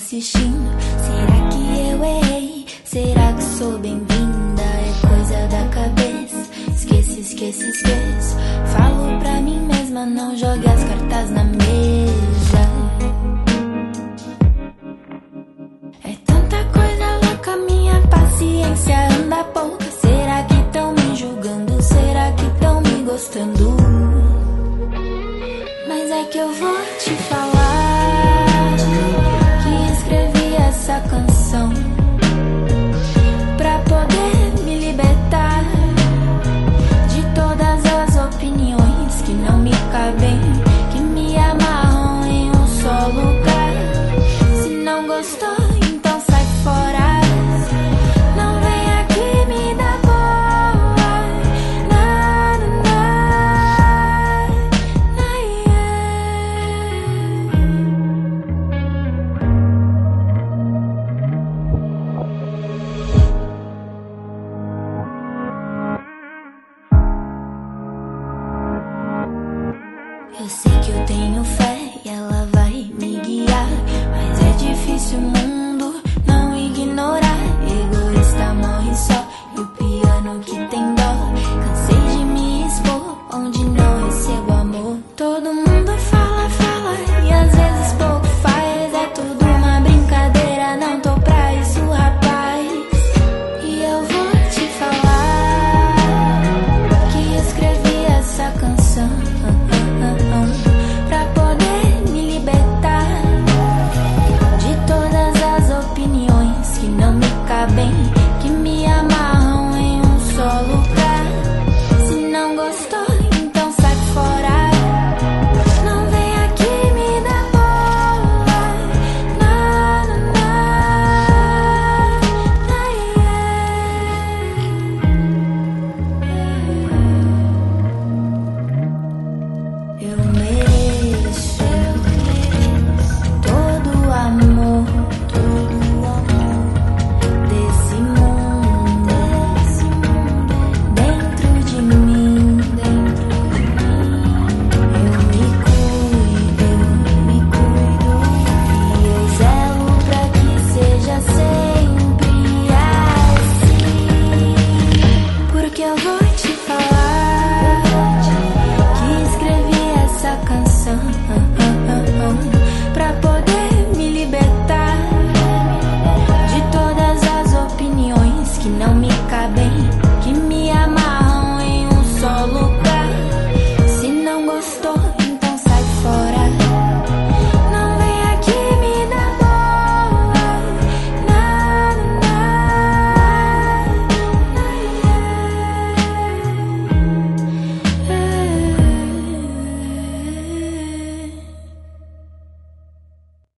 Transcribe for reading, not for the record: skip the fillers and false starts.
assistindo. Será que eu errei? Será que sou bem-vinda? É coisa da cabeça. Esquece, esquece, esqueço. Falo pra mim mesma, não jogue as cartas na mesa. É tanta coisa louca, minha paciência anda pouca. Será que tão me julgando? Será que tão me gostando? Mas é que eu vou te falar que escrevi essa canção pra poder me libertar de todas as opiniões que não me cabem, que me amarram em um só lugar. Se não gostou, então sai fora. Não vem aqui me dar boa. Na, na, na, na, Eu sei que eu tenho fé e ela vai me guiar, mas é difícil o mundo não ignorar. Egoísta morre só e o piano que tem dó. Cansei de me expor onde não recebo amor. Todo mundo fala, fala e às vezes pouco faz. É tudo uma brincadeira, não tô pra isso, rapaz. E eu vou te falar que escrevi essa canção pra poder me libertar de todas as opiniões que não me cabem,